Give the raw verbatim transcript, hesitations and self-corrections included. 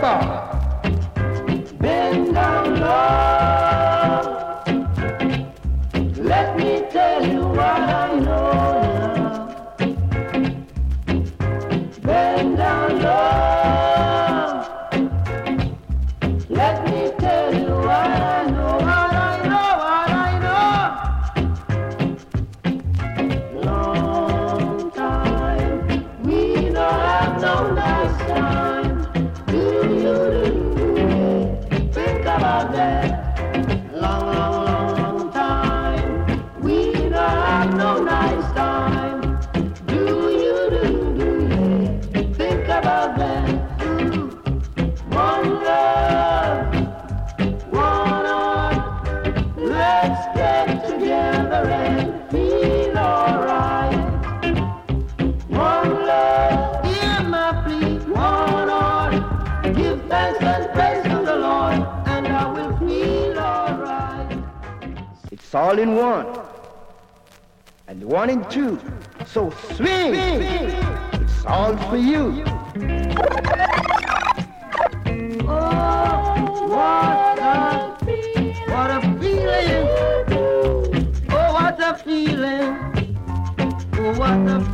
bar. Bend down low. Let me tell you what I know now. Bend down low. Let me tell you what I know, what I know, what I know. Long time, we don't have no nice time. Do you, do you think about that? Long, long, long, long time, we don't have no nice time. Do you, do you, do you think about that? Mm. One love, one heart, let's get together and feel alright. One love, hear my plea, one heart, give thanks and praise to the Lord, and I will feel alright. It's all in one. And one in two. So swing! It's all for you. Oh, what a, what a feeling. Oh, what a feeling. Oh, what a